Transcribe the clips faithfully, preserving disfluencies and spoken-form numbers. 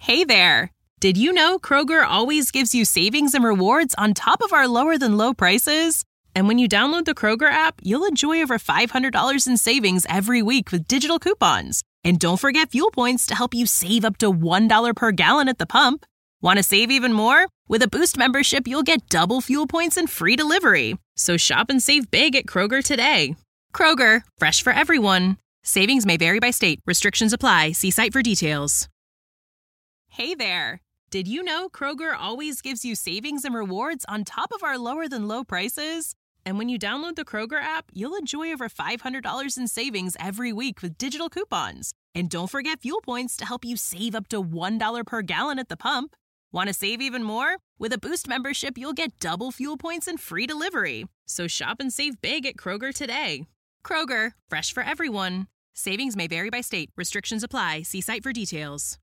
Hey there! Did you know Kroger always gives you savings and rewards on top of our lower-than-low prices? And when you download the Kroger app, you'll enjoy over five hundred dollars in savings every week with digital coupons. And don't forget fuel points to help you save up to one dollar per gallon at the pump. Want to save even more? With a Boost membership, you'll get double fuel points and free delivery. So shop and save big at Kroger today. Kroger, fresh for everyone. Savings may vary by state. Restrictions apply. See site for details. Hey there! Did you know Kroger always gives you savings and rewards on top of our lower-than-low prices? And when you download the Kroger app, you'll enjoy over five hundred dollars in savings every week with digital coupons. And don't forget fuel points to help you save up to one dollar per gallon at the pump. Want to save even more? With a Boost membership, you'll get double fuel points and free delivery. So shop and save big at Kroger today. Kroger, fresh for everyone. Savings may vary by state. Restrictions apply. See site for details.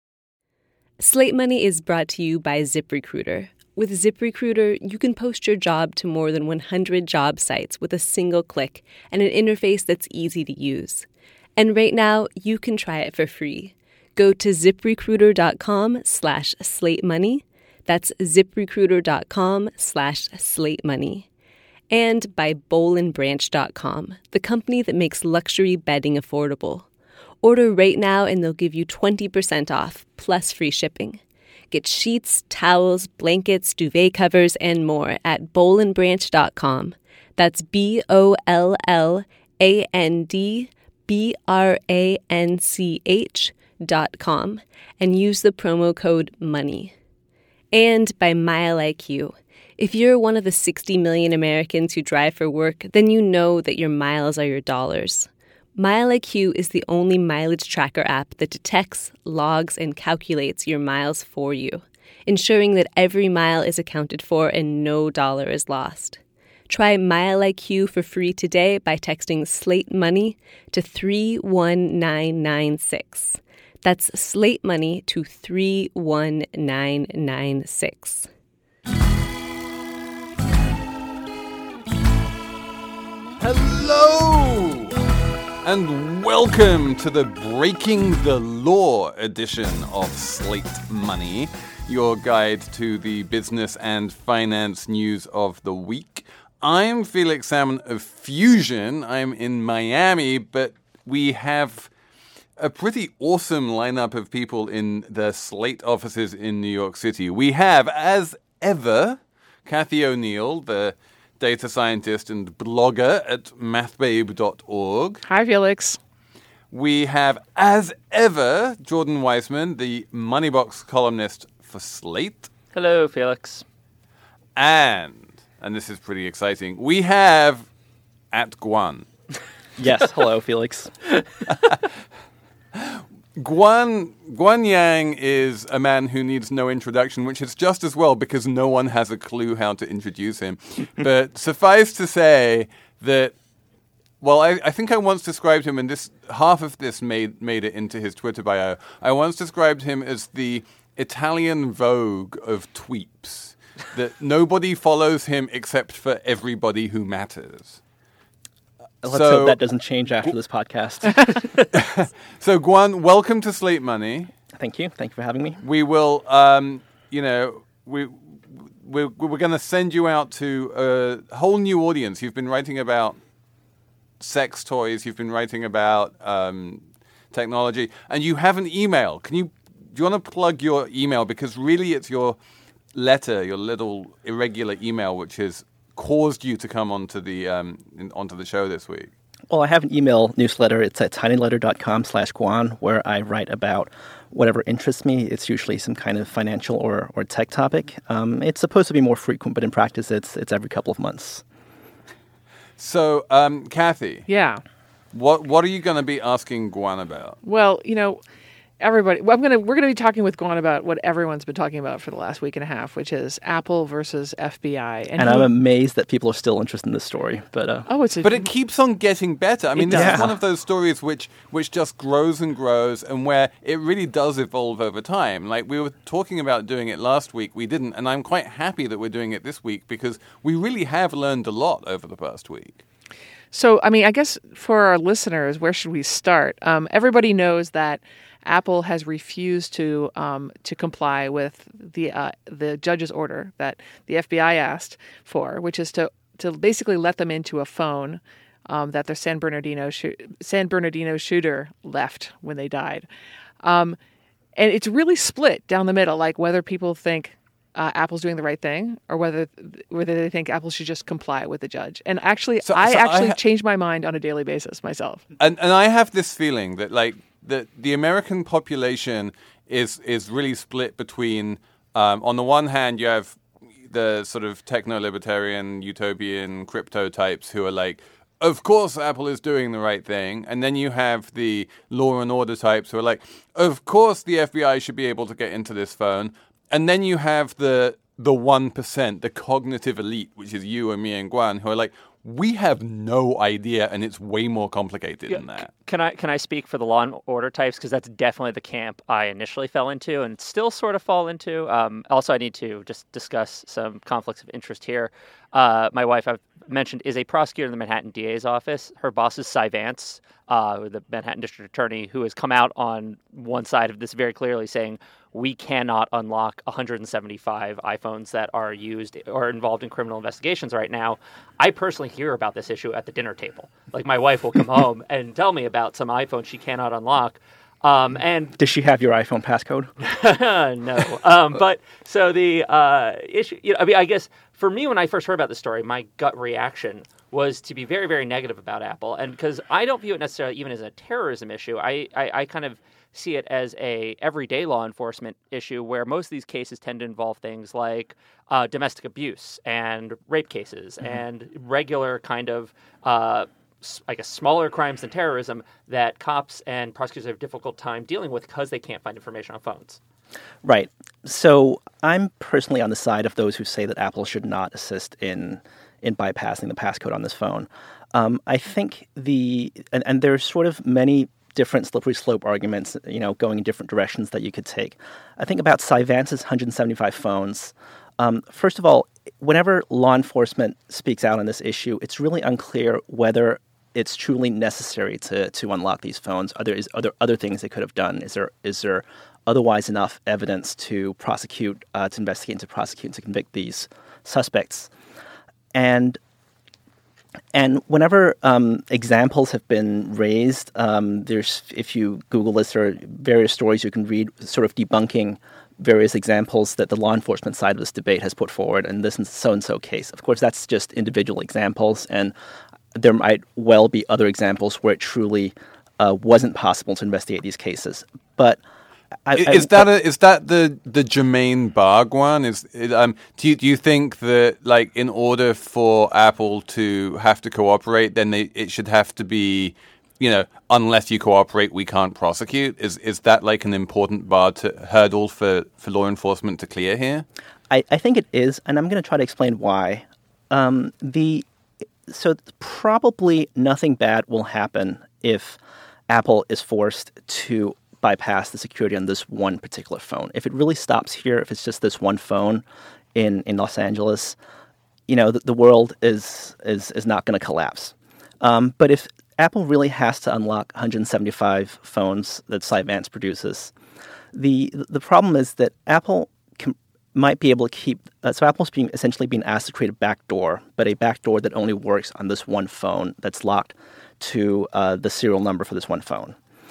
Slate Money is brought to you by ZipRecruiter. With ZipRecruiter, you can post your job to more than one hundred job sites with a single click and an interface that's easy to use. And right now, you can try it for free. Go to ZipRecruiter.com slash Slate Money. That's ZipRecruiter.com slash Slate Money. And by Boll and Branch dot com, the company that makes luxury bedding affordable. Order right now and they'll give you twenty percent off, plus free shipping. Get sheets, towels, blankets, duvet covers, and more at Boll and Branch dot com. That's B O L L A N D B R A N C H dot com and use the promo code MONEY. And by MileIQ. If you're one of the sixty million Americans who drive for work, then you know that your miles are your dollars. MileIQ is the only mileage tracker app that detects, logs, and calculates your miles for you, ensuring that every mile is accounted for and no dollar is lost. Try MileIQ for free today by texting Slate Money to three one nine nine six. That's Slate Money to three one nine nine six. Hello! And welcome to the Breaking the Law edition of Slate Money, your guide to the business and finance news of the week. I'm Felix Salmon of Fusion. I'm in Miami, but we have a pretty awesome lineup of people in the Slate offices in New York City. We have, as ever, Cathy O'Neil, the data scientist and blogger at math babe dot org. Hi, Felix. We have, as ever, Jordan Weissman, the Moneybox columnist for Slate. Hello, Felix. And, and this is pretty exciting, we have at Guan. Yes, hello, Felix. Guan, Guan Yang is a man who needs no introduction, which is just as well because no one has a clue how to introduce him. But suffice to say that, well, I, I think I once described him, and this half of this made made it into his Twitter bio. I once described him as the Italian Vogue of tweeps, that nobody follows him except for everybody who matters. Let's so, hope that doesn't change after this podcast. So, Guan, welcome to Slate Money. Thank you. Thank you for having me. We will, um, you know, we, we, we're going to send you out to a whole new audience. You've been writing about sex toys. You've been writing about um, technology. And you have an email. Can you, do you want to plug your email? Because really it's your letter, your little irregular email, which has caused you to come onto the um, in, onto the show this week. Well, I have an email newsletter. It's at tinyletter.com slash Guan, where I write about whatever interests me. It's usually some kind of financial or, or tech topic. Um, it's supposed to be more frequent, but in practice, it's it's every couple of months. So, um, Cathy. Yeah. What what are you going to be asking Guan about? Well, you know, everybody. Well, I'm gonna we're gonna be talking with Guan about what everyone's been talking about for the last week and a half, which is Apple versus F B I. And, and he, I'm amazed that people are still interested in this story. But uh, oh, it's a, but it keeps on getting better. I mean, this does. is one of those stories which which just grows and grows, and where it really does evolve over time. Like we were talking about doing it last week, we didn't, and I'm quite happy that we're doing it this week because we really have learned a lot over the past week. So, I mean, I guess for our listeners, where should we start? Um, everybody knows that Apple has refused to um, to comply with the uh, the judge's order that the F B I asked for, which is to to basically let them into a phone um, that their San Bernardino sh- San Bernardino shooter left when they died. Um, and it's really split down the middle, like whether people think uh, Apple's doing the right thing or whether whether they think Apple should just comply with the judge. And actually, So- I so I actually ha- change my mind on a daily basis myself. And and I have this feeling that like the the American population is is really split between um, on the one hand you have the sort of techno-libertarian, utopian crypto types who are like, of course Apple is doing the right thing. And then you have the law and order types who are like, of course the F B I should be able to get into this phone. And then you have the the one percent, the cognitive elite, which is you and me and Guan, who are like, we have no idea and it's way more complicated Yeah, than that. Can I can I speak for the law and order types? Because that's definitely the camp I initially fell into and still sort of fall into. Um, also, I need to just discuss some conflicts of interest here. Uh, my wife, I've mentioned, is a prosecutor in the Manhattan D A's office. Her boss is Cy Vance, uh, the Manhattan District Attorney, who has come out on one side of this very clearly saying, we cannot unlock one hundred seventy-five iPhones that are used or involved in criminal investigations right now. I personally hear about this issue at the dinner table. Like, my wife will come home and tell me about some iPhones she cannot unlock. Um, and Does she have your iPhone passcode? no. Um, but so the uh, issue, you know, I mean, I guess for me, when I first heard about the story, my gut reaction was to be very, very negative about Apple. And because I don't view it necessarily even as a terrorism issue, I, I, I kind of see it as a everyday law enforcement issue where most of these cases tend to involve things like uh, domestic abuse and rape cases mm-hmm. and regular kind of uh, I guess, smaller crimes than terrorism that cops and prosecutors have a difficult time dealing with because they can't find information on phones. Right. So I'm personally on the side of those who say that Apple should not assist in in bypassing the passcode on this phone. Um, I think the and, and there's sort of many different slippery slope arguments, you know, going in different directions that you could take. I think about Cy Vance's one hundred seventy-five phones. Um, first of all, whenever law enforcement speaks out on this issue, it's really unclear whether it's truly necessary to to unlock these phones. Are there is are there other things they could have done? Is there is there otherwise enough evidence to prosecute, uh, to investigate, and to prosecute, and to convict these suspects? And and whenever um, examples have been raised, um, there's if you Google this, there are various stories you can read, sort of debunking various examples that the law enforcement side of this debate has put forward, and this and so and so case. Of course, that's just individual examples, and there might well be other examples where it truly uh, wasn't possible to investigate these cases. But I, is I, that a, is that the the Jermaine Barg one? Is it, um do you do you think that, like, in order for Apple to have to cooperate, then they, it should have to be, you know, unless you cooperate, we can't prosecute? Is is that like an important bar to hurdle for, for law enforcement to clear here? I, I think it is, and I'm going to try to explain why. Um, the so probably nothing bad will happen if Apple is forced to bypass the security on this one particular phone. If it really stops here, if it's just this one phone in, in Los Angeles, you know, the, the world is is is not going to collapse. Um, but if Apple really has to unlock one hundred seventy-five phones that Cy Vance produces, the the problem is that Apple can, might be able to keep. Uh, so Apple's being essentially being asked to create a backdoor, but a backdoor that only works on this one phone that's locked to uh, the serial number for this one phone.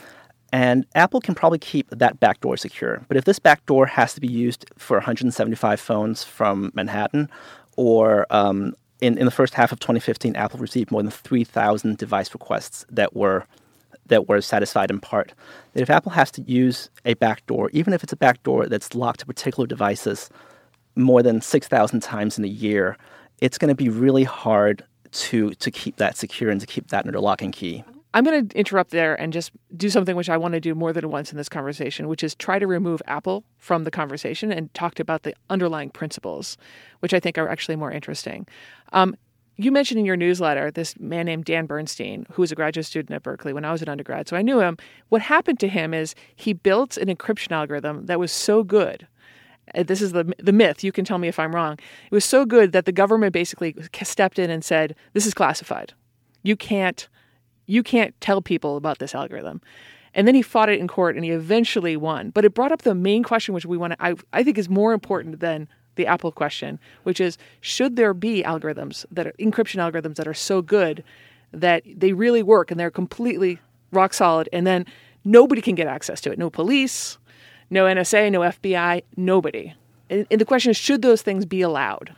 And Apple can probably keep that backdoor secure. But if this backdoor has to be used for one hundred seventy-five phones from Manhattan, or um, in, in the first half of twenty fifteen, Apple received more than three thousand device requests that were that were satisfied in part. That if Apple has to use a backdoor, even if it's a backdoor that's locked to particular devices more than six thousand times in a year, it's going to be really hard to to keep that secure and to keep that under lock and key. I'm going to interrupt there and just do something which I want to do more than once in this conversation, which is try to remove Apple from the conversation and talk about the underlying principles, which I think are actually more interesting. Um, you mentioned in your newsletter this man named Dan Bernstein, who was a graduate student at Berkeley when I was an undergrad, so I knew him. What happened to him is he built an encryption algorithm that was so good. This is the the myth. You can tell me if I'm wrong. It was so good that the government basically stepped in and said, this is classified. You can't You can't tell people about this algorithm. And then he fought it in court and he eventually won. But it brought up the main question, which we want to, I, I think is more important than the Apple question, which is, should there be algorithms that are encryption algorithms that are so good that they really work and they're completely rock solid, and then nobody can get access to it? No police, no N S A, no F B I, nobody. And, and the question is, should those things be allowed?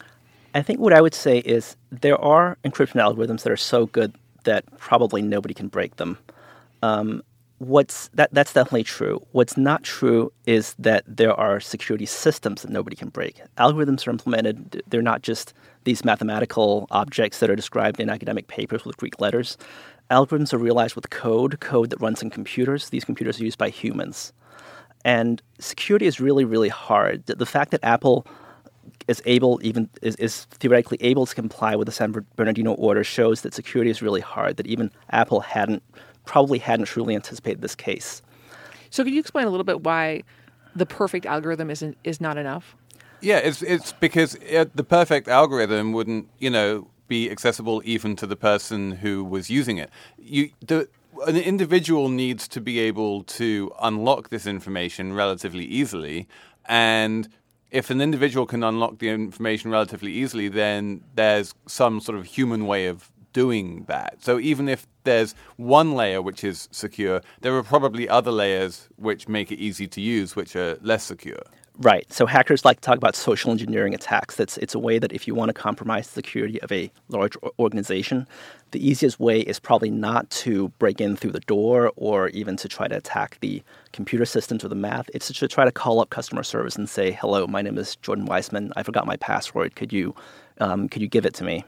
I think what I would say is there are encryption algorithms that are so good that probably nobody can break them. Um, What's that? That's definitely true. What's not true is that there are security systems that nobody can break. Algorithms are implemented. They're not just these mathematical objects that are described in academic papers with Greek letters. Algorithms are realized with code, code that runs in computers. These computers are used by humans. And security is really, really hard. The fact that Apple is able, even is, is theoretically able to comply with the San Bernardino order shows that security is really hard, that even Apple hadn't probably hadn't truly anticipated this case. So can you explain a little bit why the perfect algorithm isn't is not enough? Yeah, it's it's because it, the perfect algorithm wouldn't, you know, be accessible even to the person who was using it. You the an individual needs to be able to unlock this information relatively easily, and if an individual can unlock the information relatively easily, then there's some sort of human way of doing that. So even if there's one layer which is secure, there are probably other layers which make it easy to use, which are less secure. Right. So hackers like to talk about social engineering attacks. That's it's a way that if you want to compromise the security of a large organization, the easiest way is probably not to break in through the door or even to try to attack the computer systems or the math. It's to try to call up customer service and say, "Hello, my name is Jordan Weissman. I forgot my password. Could you um, could you give it to me?"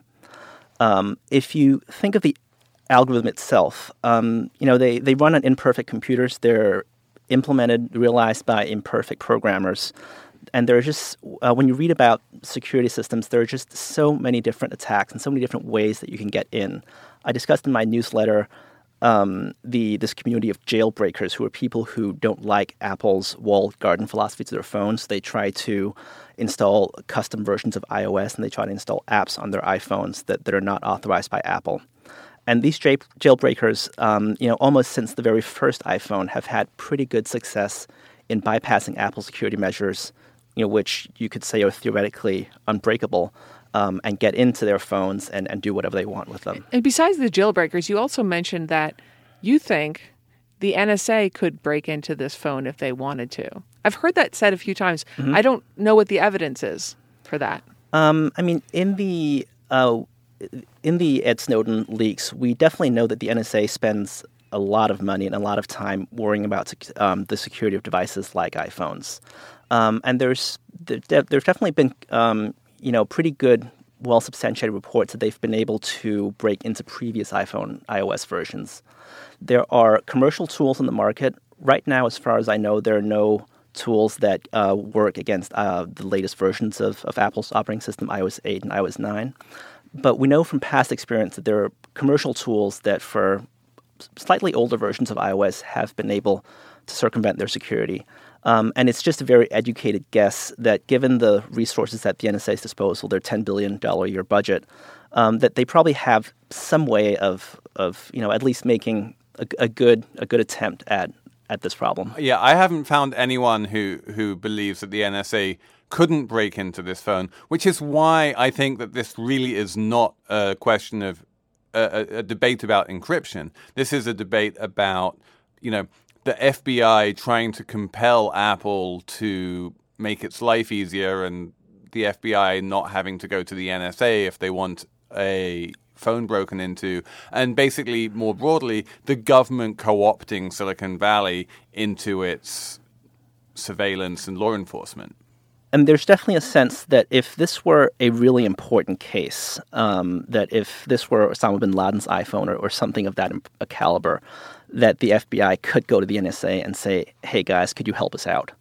Um, if you think of the algorithm itself, um, you know they, they run on imperfect computers. They're implemented, realized by imperfect programmers. And there are just, uh, when you read about security systems, there are just so many different attacks and so many different ways that you can get in. I discussed in my newsletter um, the this community of jailbreakers who are people who don't like Apple's walled garden philosophy to their phones. They try to install custom versions of iOS and they try to install apps on their iPhones that, that are not authorized by Apple. And these jailbreakers, um, you know, almost since the very first iPhone, have had pretty good success in bypassing Apple security measures, you know, which you could say are theoretically unbreakable, um, and get into their phones and, and do whatever they want with them. And besides the jailbreakers, you also mentioned that you think the N S A could break into this phone if they wanted to. I've heard that said a few times. Mm-hmm. I don't know what the evidence is for that. Um, I mean, in the... Uh, In the Ed Snowden leaks, we definitely know that the N S A spends a lot of money and a lot of time worrying about um, the security of devices like iPhones. Um, and there's there's definitely been um, you know pretty good, well-substantiated reports that they've been able to break into previous iPhone iOS versions. There are commercial tools in the market. Right now, as far as I know, there are no tools that uh, work against uh, the latest versions of, of Apple's operating system, iOS eight and iOS nine. But we know from past experience that there are commercial tools that for slightly older versions of iOS have been able to circumvent their security. Um, and it's just a very educated guess that given the resources at the N S A's disposal, their ten billion dollars a year budget, um, that they probably have some way of, of you know, at least making a, a good a good attempt at at this problem. Yeah, I haven't found anyone who, who believes that the N S A couldn't break into this phone, which is why I think that this really is not a question of a, a debate about encryption. This is a debate about, you know, the F B I trying to compel Apple to make its life easier and the F B I not having to go to the N S A if they want a phone broken into, and basically, more broadly, the government co-opting Silicon Valley into its surveillance and law enforcement. And there's definitely a sense that if this were a really important case, um, that if this were Osama bin Laden's iPhone or, or something of that a caliber, that the F B I could go to the N S A and say, hey, guys, could you help us out?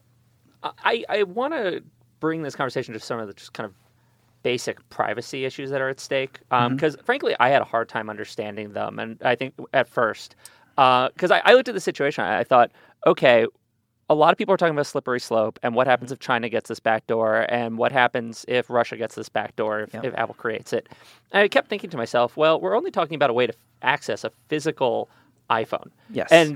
I, I want to bring this conversation to some of the just kind of basic privacy issues that are at stake. Because, um, mm-hmm. frankly, I had a hard time understanding them. And I think at first, because uh, I, I looked at the situation, I, I thought, okay, a lot of people are talking about slippery slope and what happens if China gets this backdoor and what happens if Russia gets this backdoor, if, yep. if Apple creates it. And I kept thinking to myself, well, we're only talking about a way to access a physical iPhone. Yes. And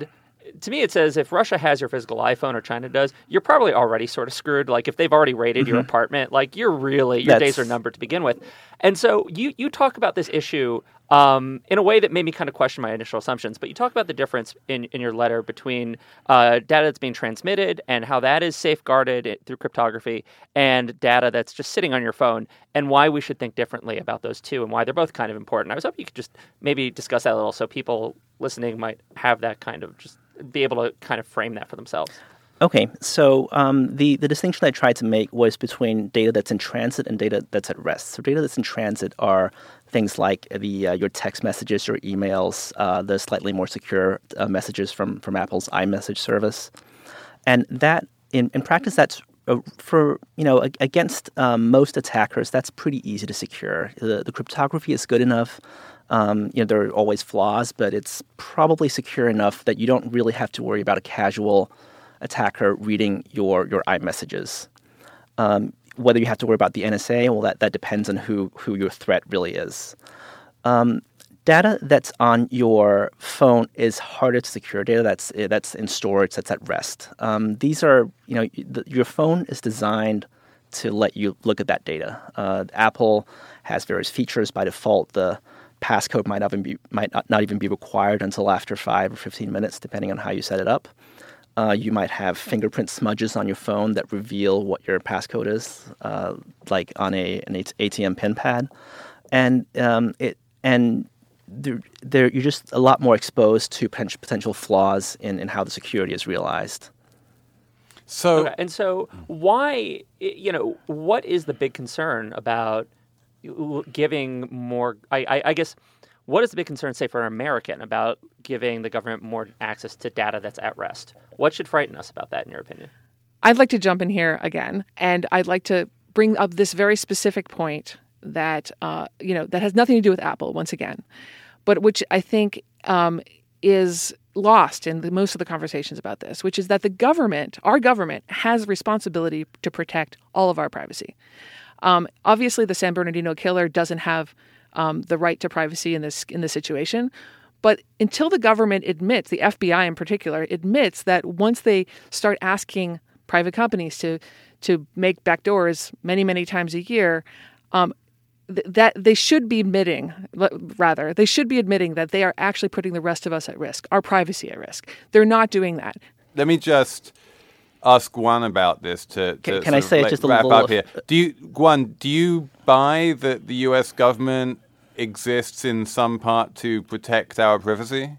to me, it says if Russia has your physical iPhone or China does, you're probably already sort of screwed. Like if they've already raided mm-hmm. your apartment, like you're really, your That's... days are numbered to begin with. And so you, you talk about this issue um, in a way that made me kind of question my initial assumptions. But you talk about the difference in, in your letter between uh, data that's being transmitted and how that is safeguarded through cryptography and data that's just sitting on your phone and why we should think differently about those two and why they're both kind of important. I was hoping you could just maybe discuss that a little so people listening might have that kind of just be able to kind of frame that for themselves. Okay, so um, the, the distinction I tried to make was between data that's in transit and data that's at rest. So data that's in transit are things like the uh, your text messages, your emails, uh, the slightly more secure uh, messages from, from Apple's iMessage service. And that, in, in practice, that's uh, for, you know, against um, most attackers, that's pretty easy to secure. The, the cryptography is good enough. Um, you know, there are always flaws, but it's probably secure enough that you don't really have to worry about a casual attacker reading your, your iMessages. Um, whether you have to worry about the N S A, well, that, that depends on who, who your threat really is. Um, data that's on your phone is harder to secure. Data that's that's in storage, that's at rest. Um, these are, you know, the, your phone is designed to let you look at that data. Uh, Apple has various features. By default, the passcode might not even be might not, not even be required until after five or fifteen minutes, depending on how you set it up. Uh, you might have fingerprint smudges on your phone that reveal what your passcode is, uh, like on a an A T M pin pad, and um, it and there, there you're just a lot more exposed to potential flaws in, in how the security is realized. So okay. and so why you know what is the big concern about giving more? I, I, I guess. What is the big concern, say, for an American about giving the government more access to data that's at rest? What should frighten us about that, in your opinion? I'd like to jump in here again, and I'd like to bring up this very specific point that, uh, you know, that has nothing to do with Apple, once again, but which I think um, is lost in the, most of the conversations about this, which is that the government, our government, has a responsibility to protect all of our privacy. Um, obviously, the San Bernardino killer doesn't have Um, the right to privacy in this in this situation. But until the government admits, the F B I in particular, admits that once they start asking private companies to to make backdoors many, many times a year, um, th- that they should be admitting, rather, they should be admitting that they are actually putting the rest of us at risk, our privacy at risk. They're not doing that. Let me just ask Guan about this to, to can, can I say like just a wrap little up here. Do you, Guan, do you buy that the U S government exists in some part to protect our privacy?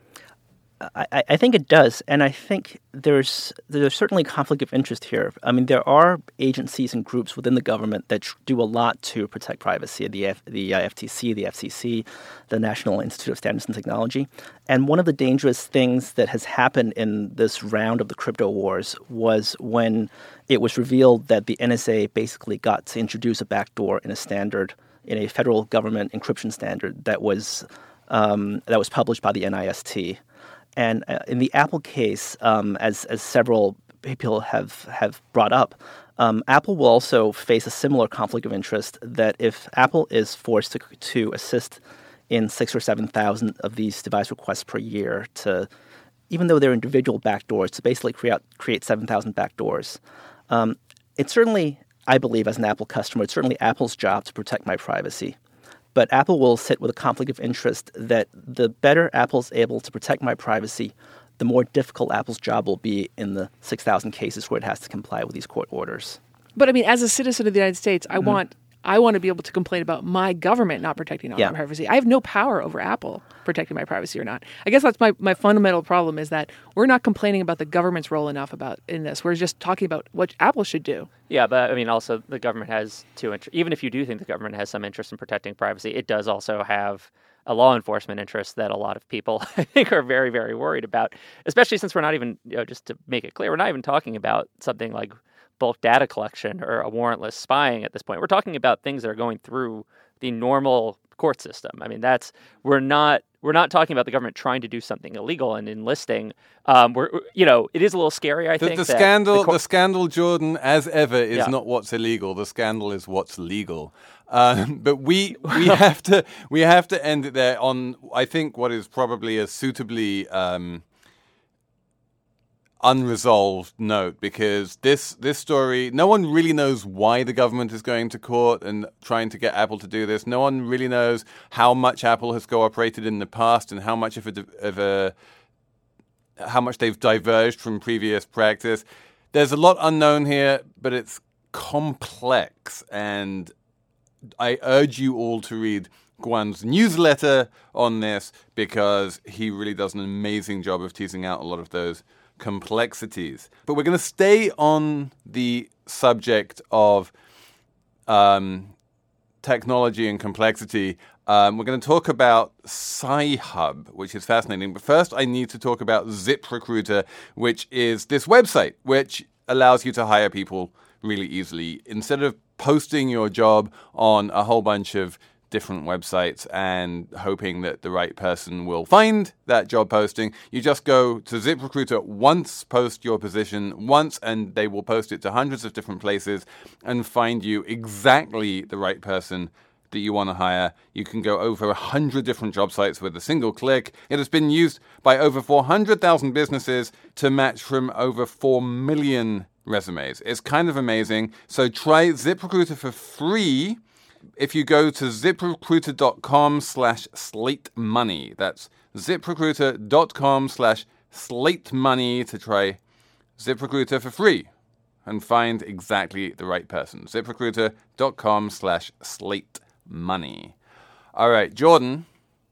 I, I think it does, and I think there's there's certainly conflict of interest here. I mean, there are agencies and groups within the government that do a lot to protect privacy: the F, the F T C, the F C C, the National Institute of Standards and Technology. And one of the dangerous things that has happened in this round of the crypto wars was when it was revealed that the N S A basically got to introduce a backdoor in a standard, in a federal government encryption standard that was um, that was published by the N I S T. And uh, in the Apple case, um, as as several people have have brought up, um, Apple will also face a similar conflict of interest. That if Apple is forced to to assist in six or seven thousand of these device requests per year, to even though they're individual backdoors, to basically create create seven thousand backdoors, um, it's certainly, I believe, as an Apple customer, it's certainly Apple's job to protect my privacy. But Apple will sit with a conflict of interest that the better Apple's able to protect my privacy, the more difficult Apple's job will be in the six thousand cases where it has to comply with these court orders. But I mean, as a citizen of the United States, I mm-hmm. want I want to be able to complain about my government not protecting yeah. my privacy. I have no power over Apple protecting my privacy or not. I guess that's my, my fundamental problem is that we're not complaining about the government's role enough about in this. We're just talking about what Apple should do. Yeah, but I mean, also the government has two interests. Even if you do think the government has some interest in protecting privacy, it does also have a law enforcement interest that a lot of people, I think, are very, very worried about, especially since we're not even, you know, just to make it clear, we're not even talking about something like bulk data collection or a warrantless spying at this point. We're talking about things that are going through the normal court system. I mean, that's we're not we're not talking about the government trying to do something illegal and enlisting. Um, we're you know, it is a little scary. I the, think the that scandal, the, cor- the scandal, Jordan, as ever, is yeah. not what's illegal. The scandal is what's legal. Um, but we we have to we have to end it there on I think what is probably a suitably. Um, unresolved note, because this this story, no one really knows why the government is going to court and trying to get Apple to do this. No one really knows how much Apple has cooperated in the past and how much of a of a how much they've diverged from previous practice. There's a lot unknown here, but it's complex, and I urge you all to read Guan's newsletter on this, because he really does an amazing job of teasing out a lot of those complexities. But we're going to stay on the subject of um, technology and complexity. Um, we're going to talk about Sci-Hub, which is fascinating. But first, I need to talk about ZipRecruiter, which is this website which allows you to hire people really easily. Instead of posting your job on a whole bunch of different websites and hoping that the right person will find that job posting, you just go to ZipRecruiter once, post your position once, and they will post it to hundreds of different places and find you exactly the right person that you want to hire. You can go over one hundred different job sites with a single click. It has been used by over four hundred thousand businesses to match from over four million resumes. It's kind of amazing. So try ZipRecruiter for free if you go to ZipRecruiter.com slash Slate Money. That's ZipRecruiter.com slash Slate Money to try ZipRecruiter for free and find exactly the right person. ZipRecruiter.com slash Slate Money. All right, Jordan.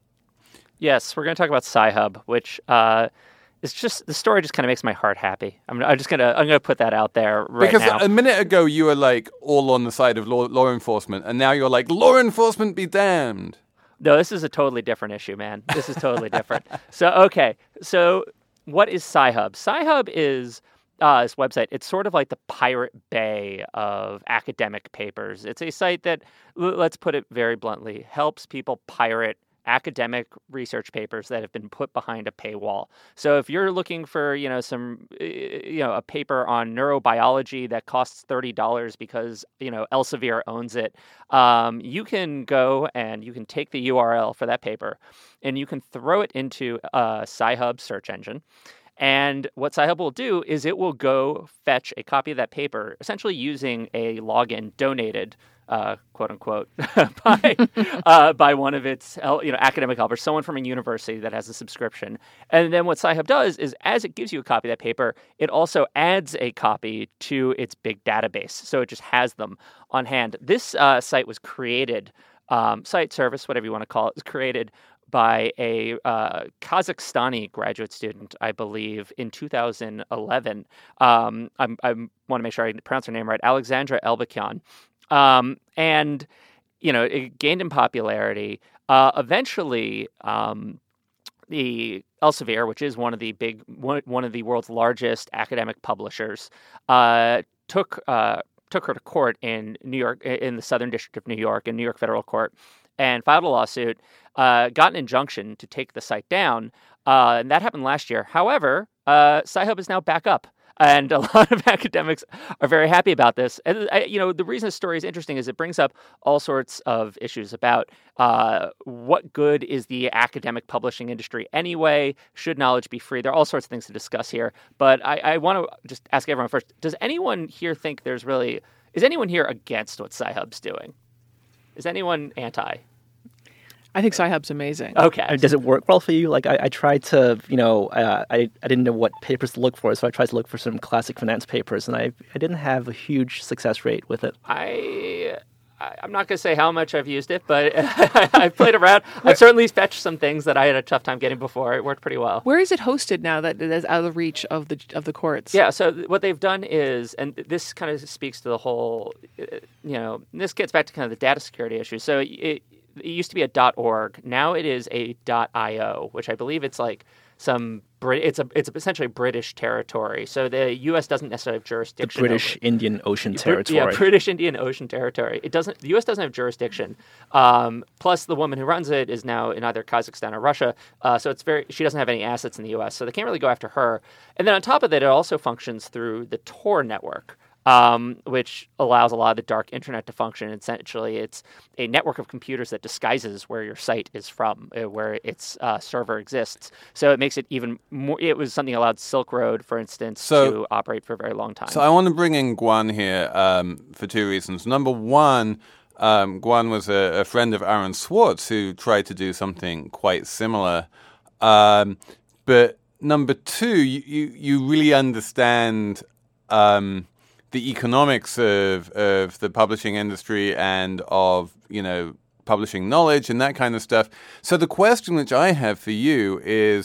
Yes, we're going to talk about Sci-Hub, which uh, is just, the story just kind of makes my heart happy. I'm, I'm just going to I'm going to put that out there right because now. Because a minute ago you were like all on the side of law, law enforcement, and now you're like, law enforcement be damned. No, this is a totally different issue, man. This is totally different. So, okay. So what is Sci-Hub? Sci-Hub is uh, this website. It's sort of like the Pirate Bay of academic papers. It's a site that, let's put it very bluntly, helps people pirate academic research papers that have been put behind a paywall. So if you're looking for, you know, some, you know, a paper on neurobiology that costs thirty dollars because, you know, Elsevier owns it, um, you can go and you can take the U R L for that paper and you can throw it into a Sci-Hub search engine. And what Sci-Hub will do is it will go fetch a copy of that paper, essentially using a login donated, uh, quote unquote, by uh, by one of its you know academic helpers, someone from a university that has a subscription. And then what Sci-Hub does is, as it gives you a copy of that paper, it also adds a copy to its big database, so it just has them on hand. This uh, site was created, um, site service, whatever you want to call it, was created by a uh, Kazakhstani graduate student, I believe, in two thousand eleven. Um, I'm, I want to make sure I pronounce her name right, Alexandra Elbakyan. Um, and, you know, it gained in popularity. Uh, eventually, um, the Elsevier, which is one of the big, one, one of the world's largest academic publishers, uh, took uh, took her to court in New York, in the Southern District of New York, in New York Federal Court, and filed a lawsuit, uh, got an injunction to take the site down, uh, and that happened last year. However, uh, Sci-Hub is now back up, and a lot of academics are very happy about this. And, I, you know, the reason this story is interesting is it brings up all sorts of issues about uh, what good is the academic publishing industry anyway? Should knowledge be free? There are all sorts of things to discuss here. But I, I want to just ask everyone first, does anyone here think there's really, is anyone here against what Sci-Hub's doing? Is anyone anti? I think Sci-Hub's amazing. Okay. Does it work well for you? Like I, I tried to, you know, uh, I, I didn't know what papers to look for, so I tried to look for some classic finance papers, and I I didn't have a huge success rate with it. I, I I'm not going to say how much I've used it, but I've played around. I've certainly fetched some things that I had a tough time getting before. It worked pretty well. Where is it hosted now that it is out of reach of the of the courts? Yeah, so what they've done is, and this kind of speaks to the whole, you know, this gets back to kind of the data security issue. So it, it used to be a .org. Now it is a .io, which I believe it's like some Brit. It's a it's essentially British territory. So the U S doesn't necessarily have jurisdiction. The British over, Indian Ocean territory. Yeah, British Indian Ocean territory. It doesn't. The U S doesn't have jurisdiction. Um, plus, the woman who runs it is now in either Kazakhstan or Russia. Uh, so it's very. She doesn't have any assets in the U S. So they can't really go after her. And then on top of that, it also functions through the Tor network. um, which allows a lot of the dark internet to function. Essentially, it's a network of computers that disguises where your site is from, uh, where its uh, server exists. So it makes it even more. It was something that allowed Silk Road, for instance, so, to operate for a very long time. So I want to bring in Guan here um, for two reasons. Number one, um, Guan was a, a friend of Aaron Swartz who tried to do something quite similar. Um, but number two, you, you, you really understand um, the economics of of the publishing industry and of, you know, publishing knowledge and that kind of stuff. So the question which I have for you is,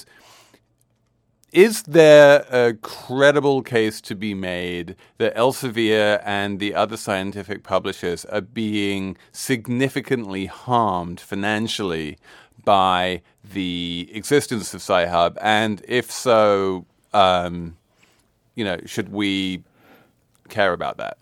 is there a credible case to be made that Elsevier and the other scientific publishers are being significantly harmed financially by the existence of Sci-Hub? And if so, um, you know, should we care about that?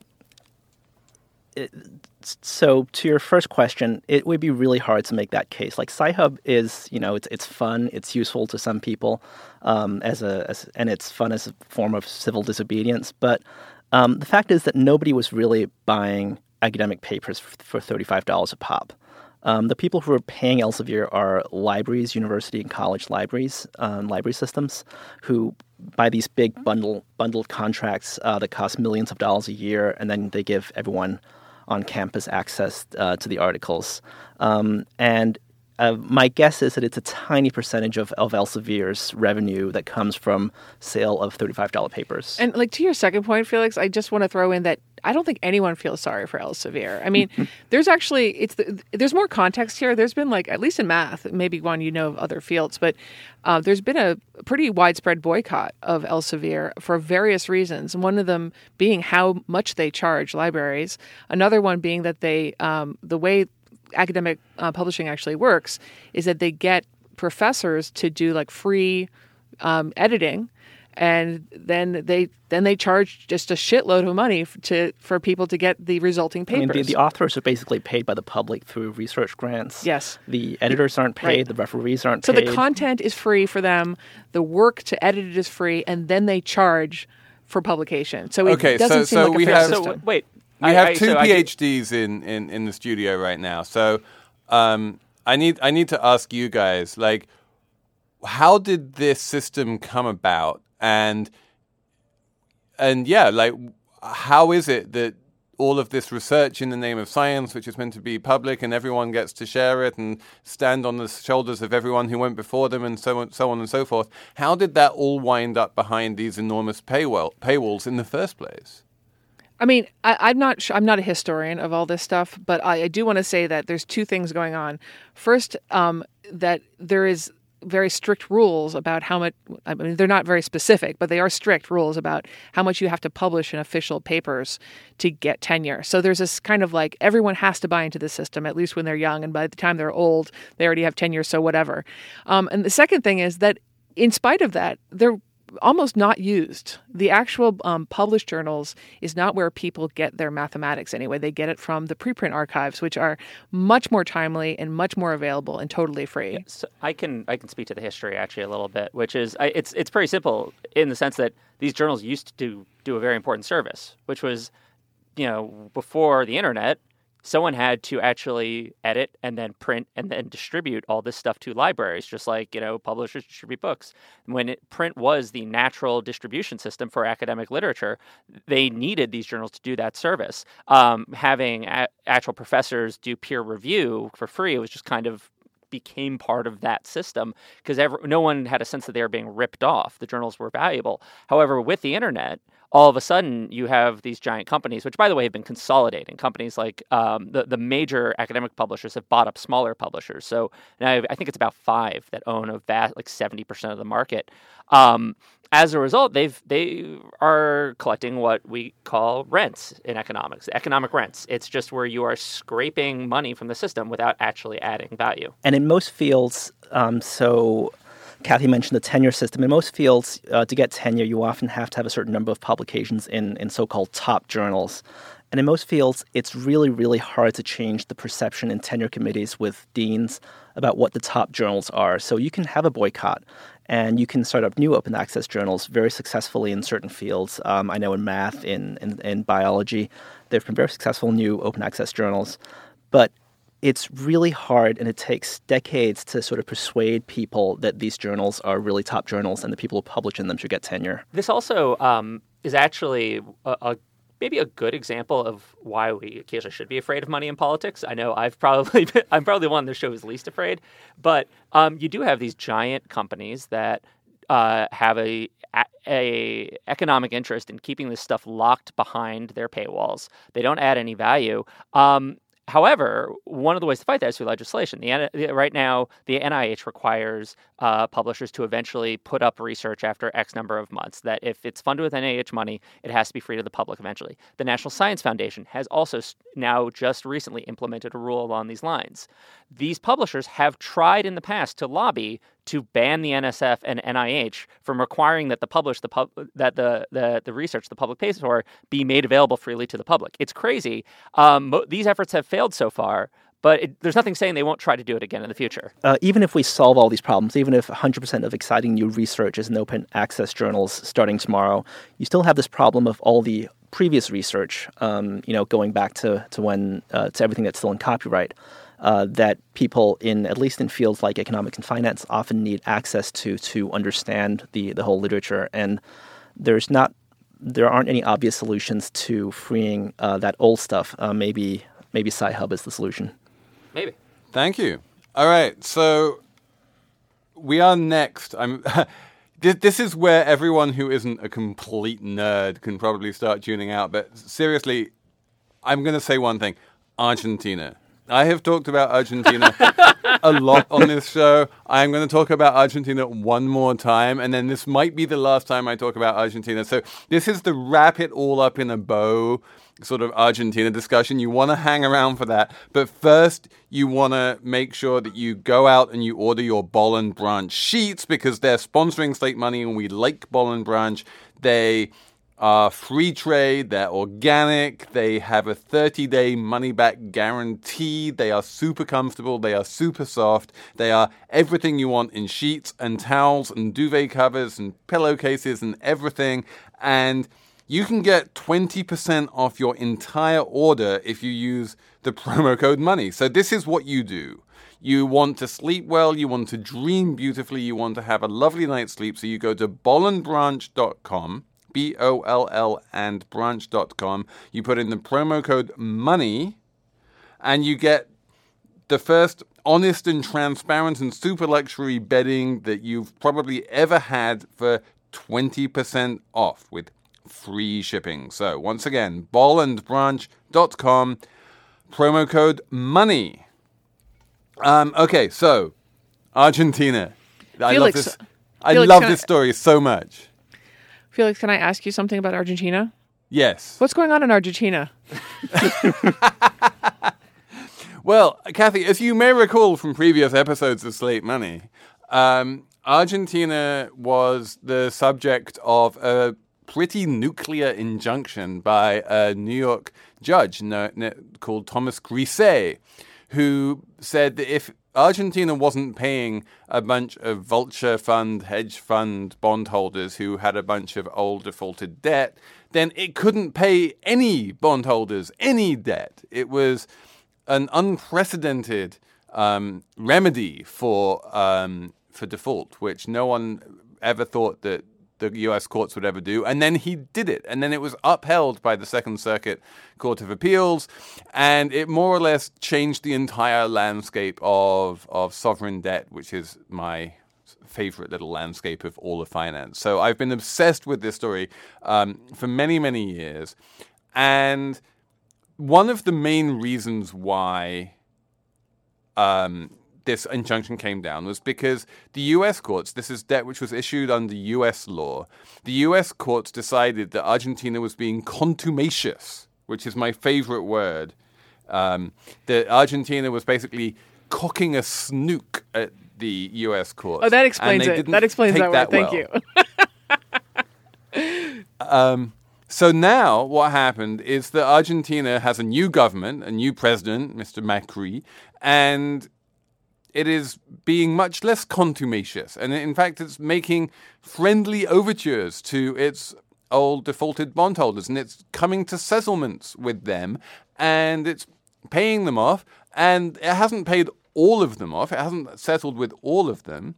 It, so to your first question, it would be really hard to make that case. Like Sci-Hub is, you know, it's it's fun, it's useful to some people, um, as a as, and it's fun as a form of civil disobedience. But um, the fact is that nobody was really buying academic papers for, for thirty-five dollars a pop. Um, the people who are paying Elsevier are libraries, university and college libraries, um, library systems, who buy these big bundle bundled contracts uh, that cost millions of dollars a year, and then they give everyone on campus access uh, to the articles. Um, and uh, my guess is that it's a tiny percentage of, of Elsevier's revenue that comes from sale of thirty-five dollars papers. And like to your second point, Felix, I just want to throw in that I don't think anyone feels sorry for Elsevier. I mean, there's actually it's the, there's more context here. There's been like, at least in math, maybe one you know of other fields, but uh, there's been a pretty widespread boycott of Elsevier for various reasons. One of them being how much they charge libraries. Another one being that they um, the way academic uh, publishing actually works is that they get professors to do like free um, editing. And then they then they charge just a shitload of money to for people to get the resulting papers. I mean, the, the authors are basically paid by the public through research grants. Yes. The editors aren't paid. Right. The referees aren't so paid. So the content is free for them. The work to edit it is free. And then they charge for publication. So it okay, doesn't so, seem so like we a fair have, system. So, wait. We I, have I, two so PhDs in, in, in the studio right now. So um, I need I need to ask you guys, like, how did this system come about? And And yeah, like, how is it that all of this research in the name of science, which is meant to be public and everyone gets to share it and stand on the shoulders of everyone who went before them and so on, so on and so forth, how did that all wind up behind these enormous paywall, paywalls in the first place? I mean, I, I'm not sh- I'm not a historian of all this stuff, but I, I do want to say that there's two things going on. First, um, that there is very strict rules about how much, I mean, they're not very specific, but they are strict rules about how much you have to publish in official papers to get tenure. So there's this kind of like, everyone has to buy into the system, at least when they're young. And by the time they're old, they already have tenure, so whatever. Um, and the second thing is that in spite of that, they're almost not used. The actual um, published journals is not where people get their mathematics anyway. They get it from the preprint archives, which are much more timely and much more available and totally free. Yeah, so I can I can speak to the history actually a little bit, which is I, it's it's pretty simple in the sense that these journals used to do, do a very important service, which was, you know, before the internet, someone had to actually edit and then print and then distribute all this stuff to libraries, just like, you know, publishers distribute books. When it, print was the natural distribution system for academic literature, they needed these journals to do that service. Um, having a- actual professors do peer review for free, it was just kind of became part of that system because no one had a sense that they were being ripped off. The journals were valuable. However, with the internet, all of a sudden you have these giant companies, which, by the way, have been consolidating. Companies like um, the, the major academic publishers have bought up smaller publishers. So now I think it's about five that own a vast, like seventy percent of the market. Um, as a result, they've they are collecting what we call rents in economics, economic rents. It's just where you are scraping money from the system without actually adding value. And in most fields, um, so Kathy mentioned the tenure system. In most fields, uh, to get tenure, you often have to have a certain number of publications in, in so-called top journals. And in most fields, it's really, really hard to change the perception in tenure committees with deans about what the top journals are. So you can have a boycott. And you can start up new open access journals very successfully in certain fields. Um, I know in math, in, in, in biology, there have been very successful new open access journals. But it's really hard, and it takes decades to sort of persuade people that these journals are really top journals and the people who publish in them should get tenure. This also um, is actually a, a maybe a good example of why we occasionally should be afraid of money in politics. I know I've probably been, I'm probably the one on the show who's least afraid, but um, you do have these giant companies that uh, have a, a economic interest in keeping this stuff locked behind their paywalls. They don't add any value. Um, However, one of the ways to fight that is through legislation. The, right now, the N I H requires uh, publishers to eventually put up research after X number of months, that if it's funded with N I H money, it has to be free to the public eventually. The National Science Foundation has also now just recently implemented a rule along these lines. These publishers have tried in the past to lobby to ban the N S F and N I H from requiring that the publish the pub, that the, the the research the public pays for be made available freely to the public. It's crazy. Um, mo- these efforts have failed so far, but it, there's nothing saying they won't try to do it again in the future. Uh, even if we solve all these problems, even if one hundred percent of exciting new research is in open access journals starting tomorrow, you still have this problem of all the previous research, um, you know, going back to to when uh, to everything that's still in copyright. Uh, that people in, at least in fields like economics and finance, often need access to to understand the, the whole literature. And there's not, there aren't any obvious solutions to freeing uh, that old stuff. Uh, maybe maybe Sci-Hub is the solution. Maybe. Thank you. All right, so we are next. I'm. this, this is where everyone who isn't a complete nerd can probably start tuning out. But seriously, I'm going to say one thing: Argentina. I have talked about Argentina a lot on this show. I'm going to talk about Argentina one more time, and then this might be the last time I talk about Argentina. So this is the wrap it all up in a bow sort of Argentina discussion. You want to hang around for that. But first, you want to make sure that you go out and you order your Boll and Branch sheets because they're sponsoring Slate Money, and we like Boll and Branch. They are free trade, they're organic, they have a thirty-day money-back guarantee, they are super comfortable, they are super soft, they are everything you want in sheets and towels and duvet covers and pillowcases and everything, and you can get twenty percent off your entire order if you use the promo code MONEY. So this is what you do. You want to sleep well, you want to dream beautifully, you want to have a lovely night's sleep, so you go to boll and branch dot com, B O L L and branch dot com. You put in the promo code MONEY, and you get the first honest and transparent and super luxury bedding that you've probably ever had for twenty percent off with free shipping. So once again, boll and branch dot com, promo code MONEY. Um, okay, so Argentina. I Felix, love this. I Felix, love can this I- story so much. Felix, can I ask you something about Argentina? Yes. What's going on in Argentina? Well, Kathy, as you may recall from previous episodes of Slate Money, um, Argentina was the subject of a pretty nuclear injunction by a New York judge no, no, called Thomas Grisey, who said that if Argentina wasn't paying a bunch of vulture fund, hedge fund bondholders who had a bunch of old defaulted debt, then it couldn't pay any bondholders any debt. It was an unprecedented um, remedy for um, for default, which no one ever thought that the U S courts would ever do. And then he did it. And then it was upheld by the Second Circuit Court of Appeals. And it more or less changed the entire landscape of, of sovereign debt, which is my favorite little landscape of all of finance. So I've been obsessed with this story um, for many, many years. And one of the main reasons why um, this injunction came down was because the U S courts, this is debt which was issued under U S law, the U S courts decided that Argentina was being contumacious, which is my favorite word. Um, that Argentina was basically cocking a snook at the U S courts. Oh, that explains it. That explains that word. Thank you. um, so now what happened is that Argentina has a new government, a new president, Mister Macri, and it is being much less contumacious. And in fact, it's making friendly overtures to its old defaulted bondholders, and it's coming to settlements with them, and it's paying them off. And it hasn't paid all of them off. It hasn't settled with all of them.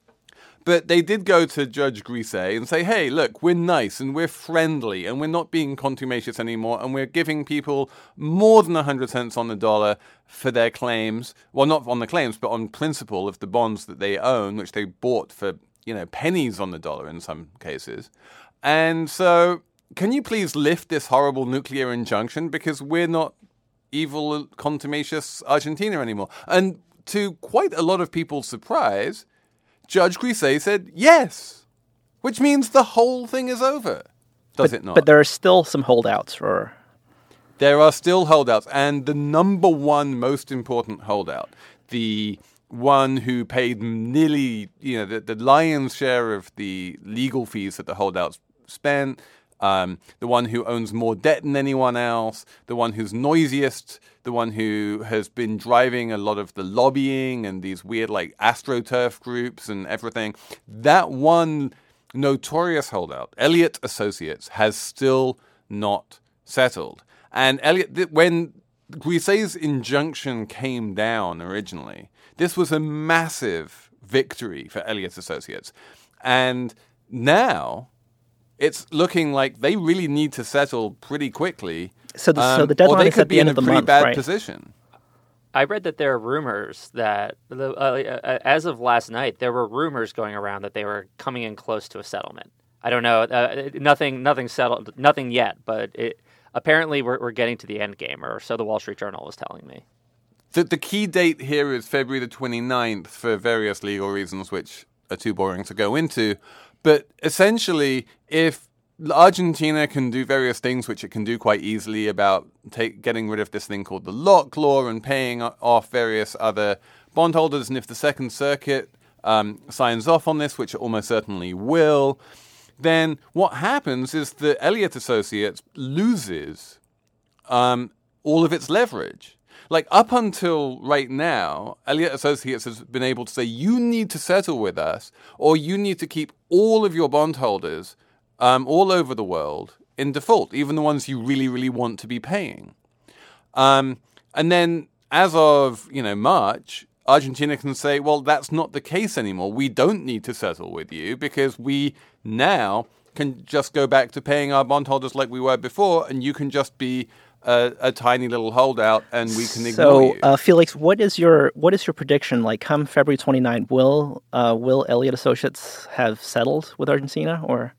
But they did go to Judge Grisey and say, hey, look, we're nice and we're friendly and we're not being contumacious anymore, and we're giving people more than one hundred cents on the dollar for their claims. Well, not on the claims, but on principle of the bonds that they own, which they bought for, you know, pennies on the dollar in some cases. And so can you please lift this horrible nuclear injunction, because we're not evil, contumacious Argentina anymore? And to quite a lot of people's surprise, Judge Grisey said yes, which means the whole thing is over. Does but, it not? But there are still some holdouts. Or There are still holdouts. And the number one most important holdout, the one who paid nearly, you know, the, the lion's share of the legal fees that the holdouts spent, um, the one who owns more debt than anyone else, the one who's noisiest, the one who has been driving a lot of the lobbying and these weird like AstroTurf groups and everything. That one notorious holdout, Elliott Associates, has still not settled. And Elliott, when Grisey's injunction came down originally, this was a massive victory for Elliott Associates. And now it's looking like they really need to settle pretty quickly. So the, um, so the deadline or they is could at be the end in of a the pretty month, bad right? position. I read that there are rumors that, uh, uh, as of last night, there were rumors going around that they were coming in close to a settlement. I don't know, uh, nothing, nothing settled, nothing yet, but it, apparently we're, we're getting to the end game, or so the Wall Street Journal was telling me. The, the key date here is February the twenty-ninth for various legal reasons, which are too boring to go into. But essentially, if Argentina can do various things, which it can do quite easily, about take, getting rid of this thing called the lock law and paying off various other bondholders, and if the Second Circuit um, signs off on this, which it almost certainly will, then what happens is that Elliott Associates loses um, all of its leverage. Like, up until right now, Elliott Associates has been able to say, you need to settle with us, or you need to keep all of your bondholders um, all over the world in default, even the ones you really, really want to be paying. Um, and then as of, you know, March, Argentina can say, well, that's not the case anymore. We don't need to settle with you because we now can just go back to paying our bondholders like we were before, and you can just be A, a tiny little holdout, and we can ignore so, you. So, uh, Felix, what is your what is your prediction? Like, come February twenty-ninth, will uh, will Elliott Associates have settled with Argentina, or?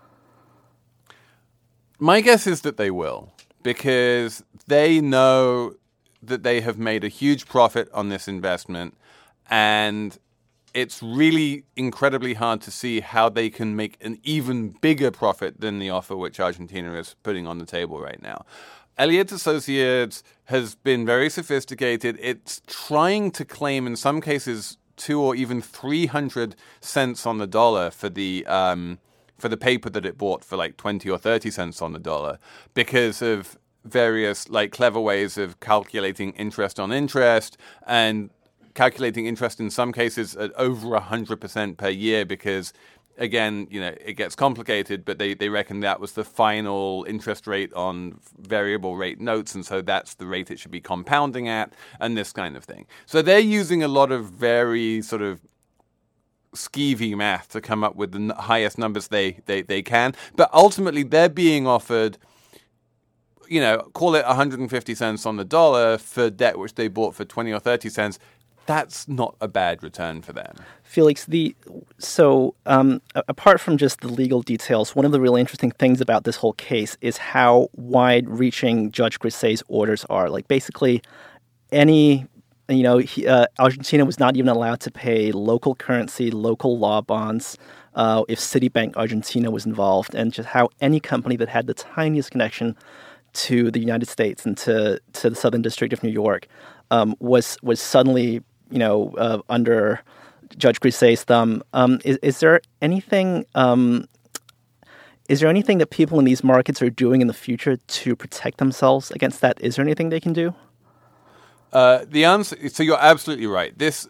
My guess is that they will, because they know that they have made a huge profit on this investment, and it's really incredibly hard to see how they can make an even bigger profit than the offer which Argentina is putting on the table right now. Elliott Associates has been very sophisticated. It's trying to claim, in some cases, two or even three hundred cents on the dollar for the um, for the paper that it bought for like twenty or thirty cents on the dollar, because of various like clever ways of calculating interest on interest, and calculating interest in some cases at over a hundred percent per year, because again, you know, it gets complicated, but they, they reckon that was the final interest rate on variable rate notes, and so that's the rate it should be compounding at, and this kind of thing. So they're using a lot of very sort of skeevy math to come up with the highest numbers they, they, they can, but ultimately they're being offered, you know, call it one hundred fifty cents on the dollar for debt which they bought for twenty or thirty cents. That's not a bad return for them. Felix, the so um, apart from just the legal details, one of the really interesting things about this whole case is how wide-reaching Judge Grisey's orders are. Like, basically, any, you know, he, uh, Argentina was not even allowed to pay local currency, local law bonds, uh, if Citibank Argentina was involved, and just how any company that had the tiniest connection to the United States and to, to the Southern District of New York um, was was suddenly, you know, uh, under Judge Grisey's thumb. Um, is, is there anything? Um, is there anything that people in these markets are doing in the future to protect themselves against that? Is there anything they can do? Uh, the answer. So you're absolutely right. This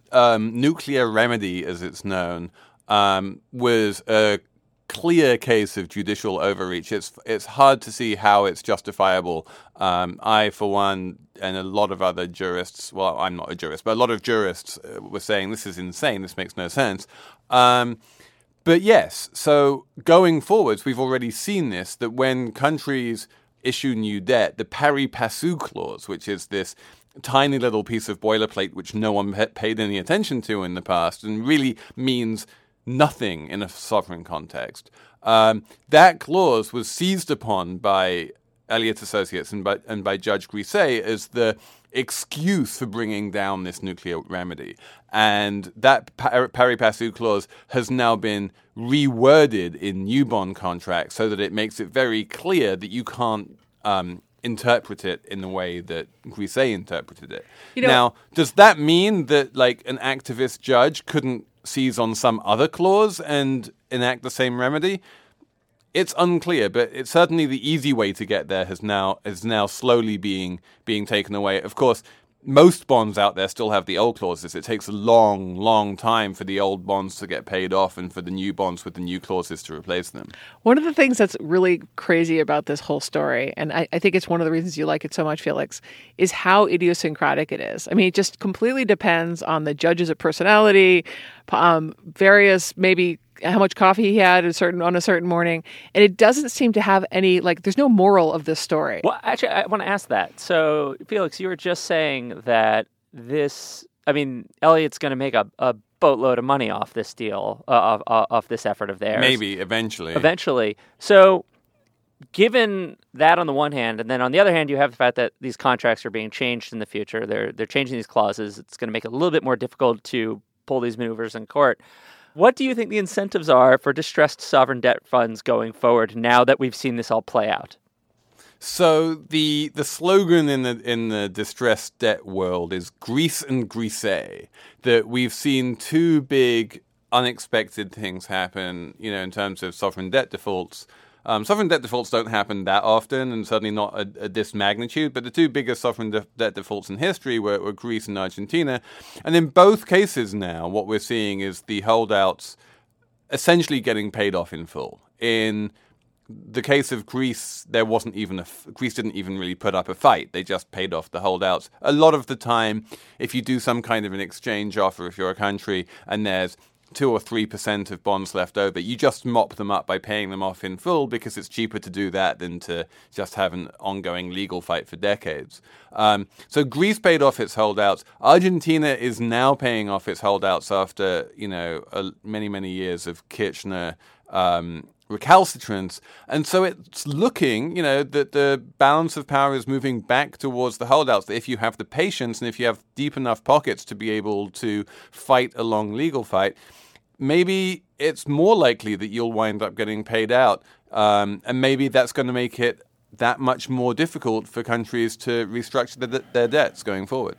um, nuclear remedy, as it's known, um, was a clear case of judicial overreach. It's it's hard to see how it's justifiable. Um, I, for one, and a lot of other jurists, well, I'm not a jurist, but a lot of jurists uh, were saying this is insane, this makes no sense. Um, but yes, so going forwards, we've already seen this, that when countries issue new debt, the pari passu clause, which is this tiny little piece of boilerplate which no one paid any attention to in the past and really means nothing in a sovereign context. Um, that clause was seized upon by Elliott Associates and by, and by Judge Grisey as the excuse for bringing down this nuclear remedy. And that pari passu clause has now been reworded in new bond contracts so that it makes it very clear that you can't um, interpret it in the way that Grisey interpreted it. You know, now, does that mean that like an activist judge couldn't seize on some other clause and enact the same remedy? It's unclear, but it's certainly the easy way to get there has now is now slowly being being taken away. Of course, most bonds out there still have the old clauses. It takes a long, long time for the old bonds to get paid off and for the new bonds with the new clauses to replace them. One of the things that's really crazy about this whole story, and I, I think it's one of the reasons you like it so much, Felix, is how idiosyncratic it is. I mean, it just completely depends on the judge's personality, um, various maybe how much coffee he had a certain on a certain morning, and it doesn't seem to have any, like, there's no moral of this story. Well, actually, I want to ask that. So, Felix, you were just saying that this, I mean, Elliott's going to make a, a boatload of money off this deal, uh, off, off this effort of theirs. Maybe, eventually. Eventually. So, given that on the one hand, and then on the other hand, you have the fact that these contracts are being changed in the future. They're they're changing these clauses. It's going to make it a little bit more difficult to pull these maneuvers in court. What do you think the incentives are for distressed sovereign debt funds going forward now that we've seen this all play out? So the the slogan in the in the distressed debt world is Greece and Grisey. That we've seen two big unexpected things happen, you know, in terms of sovereign debt defaults. Um, sovereign debt defaults don't happen that often, and certainly not at, at this magnitude. But the two biggest sovereign de- debt defaults in history were, were Greece and Argentina. And in both cases now, what we're seeing is the holdouts essentially getting paid off in full. In the case of Greece, there wasn't even a f- Greece didn't even really put up a fight. They just paid off the holdouts. A lot of the time, if you do some kind of an exchange offer, if you're a country and there's two or three percent of bonds left over, you just mop them up by paying them off in full because it's cheaper to do that than to just have an ongoing legal fight for decades. Um, so Greece paid off its holdouts. Argentina is now paying off its holdouts after, you know, uh, many, many years of Kirchner um, recalcitrance. And so it's looking, you know, that the balance of power is moving back towards the holdouts. That if you have the patience and if you have deep enough pockets to be able to fight a long legal fight, maybe it's more likely that you'll wind up getting paid out. Um, and maybe that's going to make it that much more difficult for countries to restructure the, their debts going forward.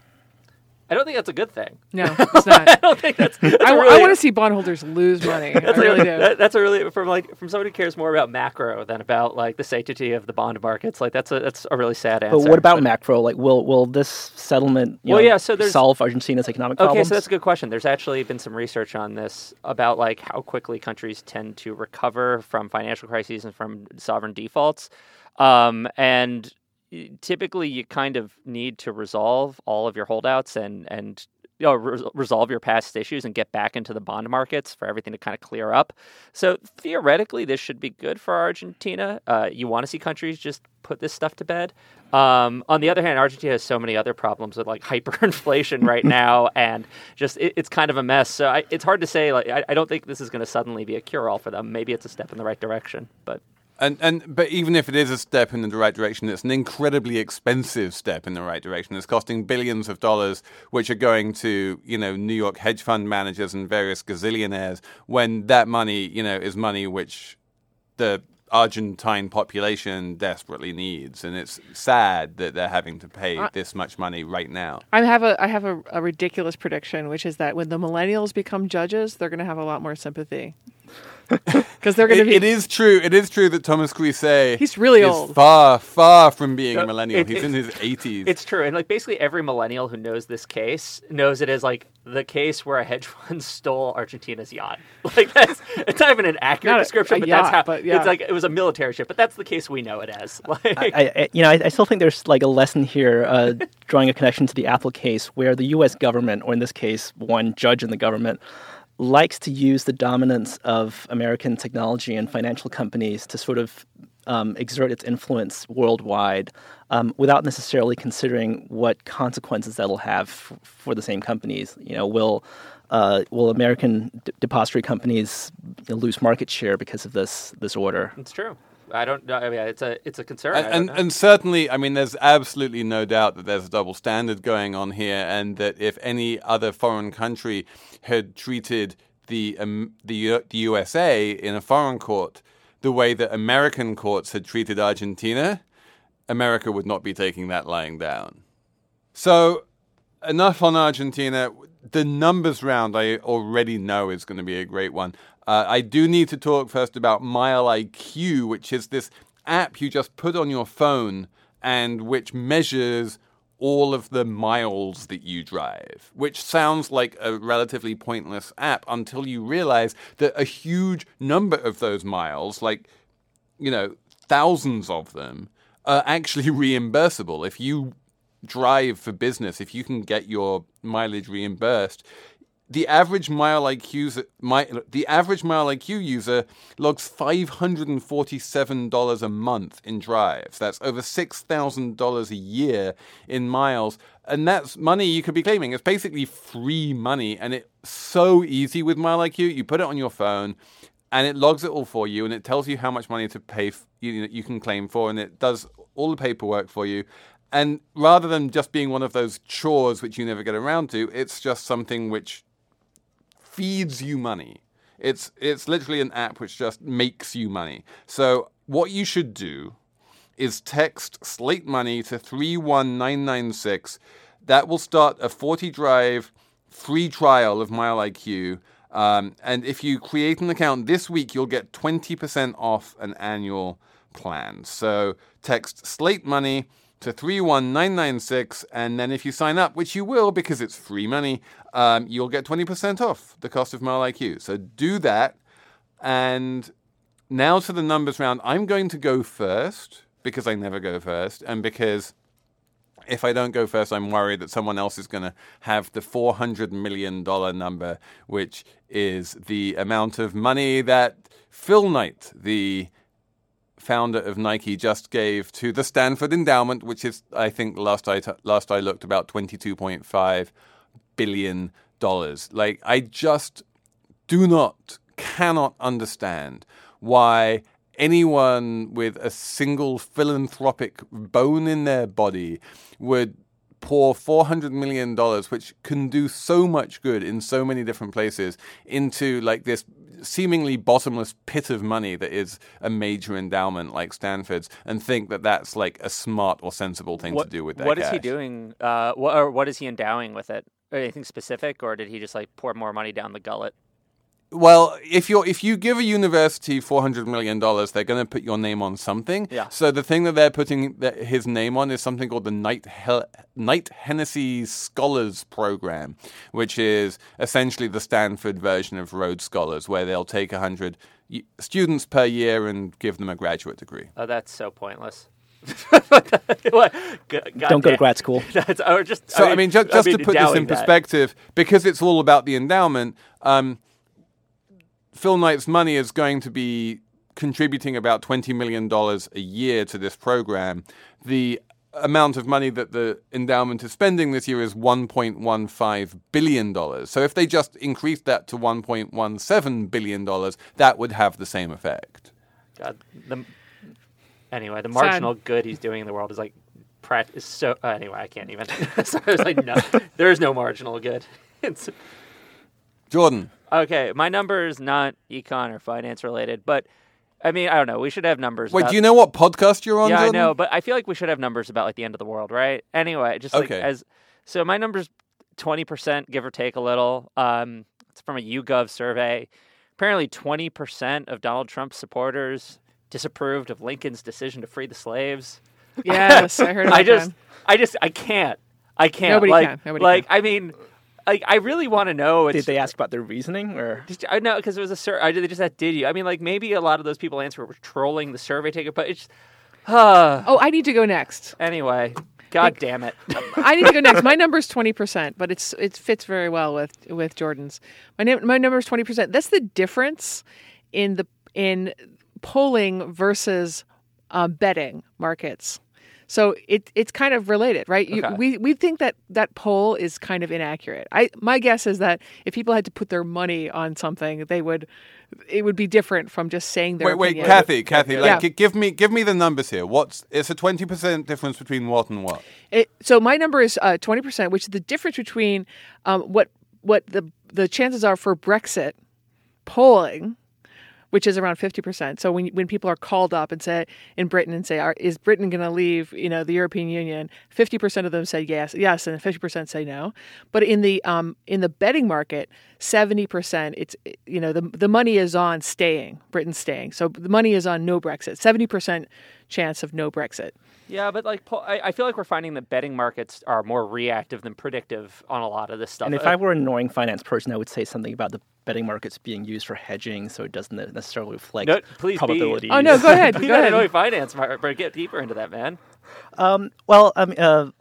I don't think that's a good thing. No, it's not. I don't think that's. that's I, really, I want to see bondholders lose money. I really a, do. That, that's a really from like from somebody who cares more about macro than about like the sanctity of the bond markets. Like that's a that's a really sad answer. But what about but, macro? Like, will will this settlement you well, know, yeah, so solve Argentina's economic okay, problems? Okay, so that's a good question. There's actually been some research on this about like how quickly countries tend to recover from financial crises and from sovereign defaults, um, and typically you kind of need to resolve all of your holdouts and and. You know, re- resolve your past issues and get back into the bond markets for everything to kind of clear up. So theoretically, this should be good for Argentina. Uh, you want to see countries just put this stuff to bed. Um, on the other hand, Argentina has so many other problems with like hyperinflation right now, and just it, it's kind of a mess. So I, it's hard to say. Like I, I don't think this is going to suddenly be a cure-all for them. Maybe it's a step in the right direction, but. And and but even if it is a step in the right direction, it's an incredibly expensive step in the right direction. It's costing billions of dollars, which are going to, you know, New York hedge fund managers and various gazillionaires, when that money, you know, is money which the Argentine population desperately needs. And it's sad that they're having to pay uh, this much money right now. I have a I have a, a ridiculous prediction, which is that when the millennials become judges, they're going to have a lot more sympathy Because they're going to It, be. it is true. It is true that Thomas Griesset He's really is old. far, far from being a No, millennial. it- He's it- in his eighties. It's true, and like basically every millennial who knows this case knows it as like the case where a hedge fund stole Argentina's yacht. Like that's it's not even an accurate Not a- description, a but yacht, that's how but yeah. it's like it was a military ship, but that's the case we know it as. Like, I, I, you know, I, I still think there's like a lesson here, uh, drawing a connection to the Apple case, where the U S government, or in this case, one judge in the government, likes to use the dominance of American technology and financial companies to sort of um, exert its influence worldwide, um, without necessarily considering what consequences that'll have f- for the same companies. You know, will uh, will American d- depository companies you know, lose market share because of this this order? it's true. I don't know. I mean, it's a it's a concern. And, I don't and, know. and certainly, I mean, there's absolutely no doubt that there's a double standard going on here, and that if any other foreign country had treated the um, the, U- the U S A in a foreign court the way that American courts had treated Argentina, America would not be taking that lying down. So, enough on Argentina. The numbers round I already know is going to be a great one. Uh, I do need to talk first about Mile I Q, which is this app you just put on your phone and which measures all of the miles that you drive, which sounds like a relatively pointless app until you realize that a huge number of those miles, like, you know, thousands of them, are actually reimbursable. If you drive for business, if you can get your mileage reimbursed, the average Mile I Q user, my, the average Mile I Q user logs five hundred forty-seven dollars a month in drives. That's over six thousand dollars a year in miles. And that's money you could be claiming. It's basically free money. And it's so easy with Mile I Q. You put it on your phone and it logs it all for you. And it tells you how much money to pay f- you, you can claim for. And it does all the paperwork for you. And rather than just being one of those chores which you never get around to, it's just something which feeds you money. It's it's literally an app which just makes you money. So what you should do is text Slate Money to three one nine nine six. That will start a forty drive free trial of Mile I Q. Um, and if you create an account this week, you'll get twenty percent off an annual plan. So text Slate Money to three one nine nine six, and then if you sign up, which you will because it's free money, um, you'll get twenty percent off the cost of Mile I Q. So do that. And now to the numbers round. I'm going to go first because I never go first, and because if I don't go first, I'm worried that someone else is going to have the four hundred million dollars number, which is the amount of money that Phil Knight, the founder of Nike, just gave to the Stanford Endowment, which is, I think, last I t- last I looked, about twenty-two point five billion dollars. Like, I just do not, cannot understand why anyone with a single philanthropic bone in their body would pour four hundred million dollars, which can do so much good in so many different places, into like this seemingly bottomless pit of money that is a major endowment like Stanford's, and think that that's like a smart or sensible thing what, to do with that What cash. is he doing? Uh, what, or what is he endowing with it? Anything specific, or did he just like pour more money down the gullet? Well, if you if you give a university four hundred million dollars, they're going to put your name on something. Yeah. So the thing that they're putting the, his name on is something called the Knight, Hel- Knight Hennessy Scholars Program, which is essentially the Stanford version of Rhodes Scholars, where they'll take one hundred y- students per year and give them a graduate degree. Oh, that's so pointless. What? God, God Don't go to damn. grad school. That's, or just, So, I mean, ju- just I mean, to put this in endowing that. perspective, because it's all about the endowment, um, Phil Knight's money is going to be contributing about twenty million dollars a year to this program. The amount of money that the endowment is spending this year is one point one five billion dollars. So if they just increased that to one point one seven billion dollars, that would have the same effect. God, the, anyway, the marginal good he's doing in the world is like prat- is so. Uh, anyway, I can't even. Sorry, it's like no, there is no marginal good. It's, Jordan. okay, my number is not econ or finance related, but I mean, I don't know. We should have numbers. Wait, about, do you know what podcast you're on, Yeah, Jordan? I know, but I feel like we should have numbers about like the end of the world, right? Anyway, just like Okay. as so, my number's twenty percent, give or take a little. Um, it's from a YouGov survey. apparently twenty percent of Donald Trump's supporters disapproved of Lincoln's decision to free the slaves. Yes, I heard about I just, that. I just, I can't. I can't. Nobody like, can. Nobody like, can. I mean, like, I really want to know. It's, Did they ask about their reasoning, or Just, I know because it was a sur- I, they just said, did you? I mean, like maybe a lot of those people answered were trolling the survey taker, but it's. Uh, Oh, I need to go next. anyway, God damn it. I need to go next. My number is twenty percent, but it's it fits very well with with Jordan's. My name, my number is twenty percent. That's the difference in the in polling versus um, betting markets. So it it's kind of related, right? You, Okay. we we think that that poll is kind of inaccurate. I my guess is that if people had to put their money on something, they would it would be different from just saying their Wait, wait, opinion. Kathy, Kathy, like, Yeah. gi- give me, give me the numbers here. What's it's a twenty percent difference between what and what? It, so my number is uh, twenty percent, which is the difference between um, what what the the chances are for Brexit polling, which is around fifty percent. So when when people are called up and say in Britain and say, are, is Britain going to leave, you know, the European Union? fifty percent of them say yes, yes, and fifty percent say no. But in the um in the betting market, seventy percent it's you know the the money is on staying, Britain staying. So the money is on no Brexit. seventy percent chance of no Brexit. Yeah, but like po- I, I feel like we're finding that betting markets are more reactive than predictive on a lot of this stuff. And if Uh, I were an annoying finance person, I would say something about the betting markets being used for hedging, so it doesn't necessarily reflect No, please be. probabilities. Oh no, go ahead, Be go that ahead. annoying finance, but get deeper into that, man. Um, well, um, uh,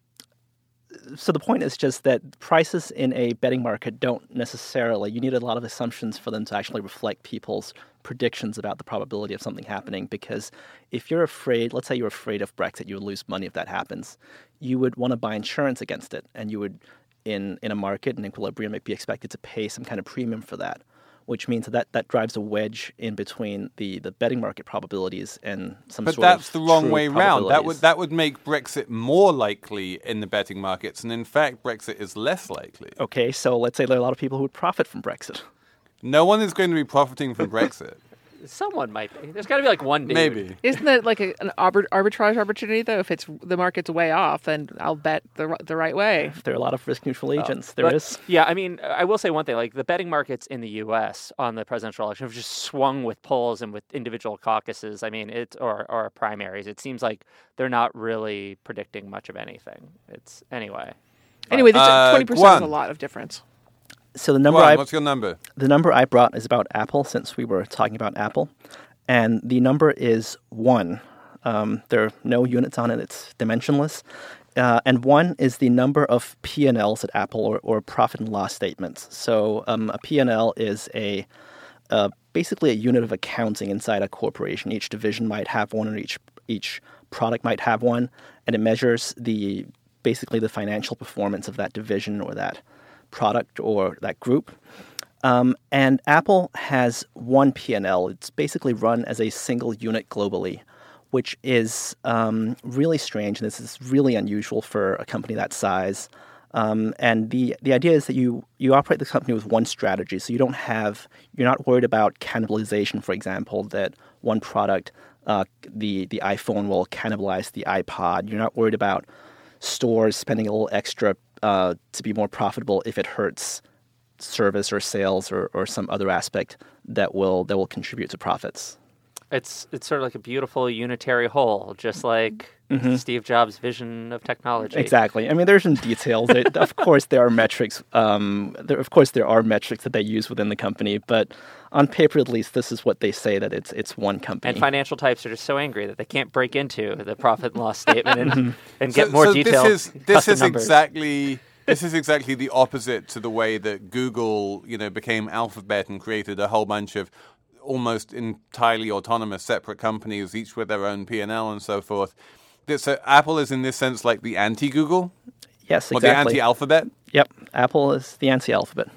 so the point is just that prices in a betting market don't necessarily, you need a lot of assumptions for them to actually reflect people's predictions about the probability of something happening. Because if you're afraid, let's say you're afraid of Brexit, you would lose money if that happens, you would want to buy insurance against it. And you would, in, in a market, in equilibrium, be expected to pay some kind of premium for that, which means that that drives a wedge in between the, the betting market probabilities and some But sort that's of the wrong true way round. That would probabilities. that would make Brexit more likely in the betting markets, and in fact, Brexit is less likely. Okay, so let's say there are a lot of people who would profit from Brexit. No one is going to be profiting from Brexit. Someone might be. There's got to be like one dude. Maybe. Isn't that like a, an arbit- arbitrage opportunity though? If it's the market's way off, then I'll bet the the right way. There are a lot of risk neutral agents. There is. But, yeah, I mean, I will say one thing. Like the betting markets in the U S on the presidential election have just swung with polls and with individual caucuses. I mean, it's or or primaries. It seems like they're not really predicting much of anything. It's anyway. Anyway, this Uh, twenty percent is a Guan. lot of difference. So the number Juan, I what's your number? the number I brought is about Apple, since we were talking about Apple, and the number is one. Um, there are no units on it; it's dimensionless. Uh, and one is the number of P and Ls at Apple, or, or profit and loss statements. So um, a P and L is a uh, basically a unit of accounting inside a corporation. Each division might have one, or each each product might have one, and it measures the basically the financial performance of that division or that product or that group. Um, and Apple has one P and L. It's basically run as a single unit globally, which is um, really strange. And this is really unusual for a company that size. Um, and the, the idea is that you, you operate the company with one strategy. So you don't have, you're not worried about cannibalization, for example, that one product, uh, the, the iPhone will cannibalize the iPod. You're not worried about stores spending a little extra uh, to be more profitable if it hurts service or sales or, or some other aspect that will that will contribute to profits. It's it's sort of like a beautiful unitary whole, just like Steve Jobs' vision of technology. Exactly. I mean, there's some details. It, of course, there are metrics. Um, there, of course, there are metrics that they use within the company, but on paper, at least, this is what they say, that it's it's one company. And financial types are just so angry that they can't break into the profit and loss statement and, and So- get more so detailed. This is this custom is numbers. exactly this is exactly the opposite to the way that Google, you know, became Alphabet and created a whole bunch of almost entirely autonomous separate companies, each with their own P and L and so forth. So Apple is in this sense like the anti-Google, yes, or the exactly. anti-Alphabet. Yep. Apple is the anti-alphabet.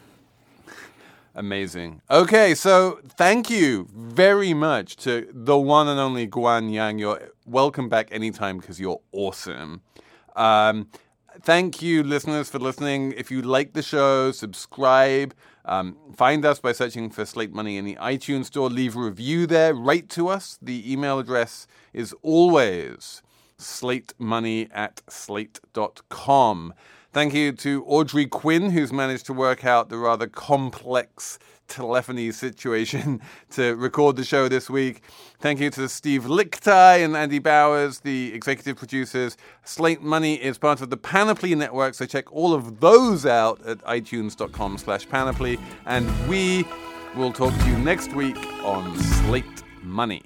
Amazing. Okay, so thank you very much to the one and only Guan Yang. You're welcome back anytime because you're awesome. Um, thank you, listeners, for listening. If you like the show, subscribe. Um, find us by searching for Slate Money in the iTunes store. Leave a review there. Write to us. The email address is always slate money at slate dot com. Thank you to Audrey Quinn, who's managed to work out the rather complex telephony situation to record the show this week. Thank you to Steve Lickteig and Andy Bowers, the executive producers. Slate Money is part of the Panoply Network, so check all of those out at itunes.com slash panoply. And we will talk to you next week on Slate Money.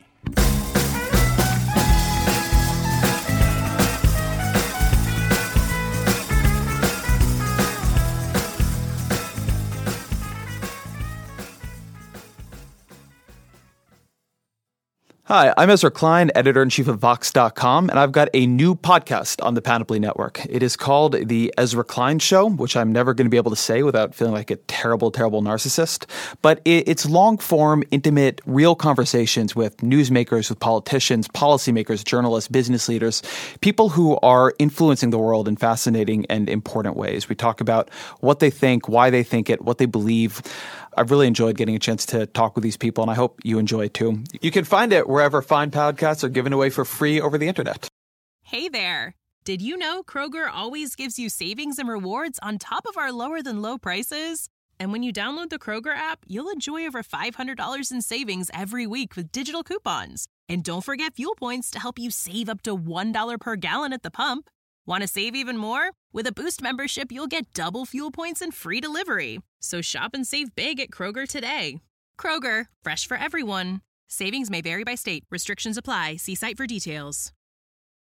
Hi, I'm Ezra Klein, editor-in-chief of Vox dot com, and I've got a new podcast on the Panoply Network. It is called The Ezra Klein Show, which I'm never going to be able to say without feeling like a terrible, terrible narcissist. But it's long-form, intimate, real conversations with newsmakers, with politicians, policymakers, journalists, business leaders, people who are influencing the world in fascinating and important ways. We talk about what they think, why they think it, what they believe. I've really enjoyed getting a chance to talk with these people, and I hope you enjoy it too. You can find it wherever fine podcasts are given away for free over the internet. Hey there. Did you know Kroger always gives you savings and rewards on top of our lower than low prices? And when you download the Kroger app, you'll enjoy over five hundred dollars in savings every week with digital coupons. And don't forget fuel points to help you save up to one dollar per gallon at the pump. Want to save even more? With a Boost membership, you'll get double fuel points and free delivery. So shop and save big at Kroger today. Kroger, fresh for everyone. Savings may vary by state. Restrictions apply. See site for details.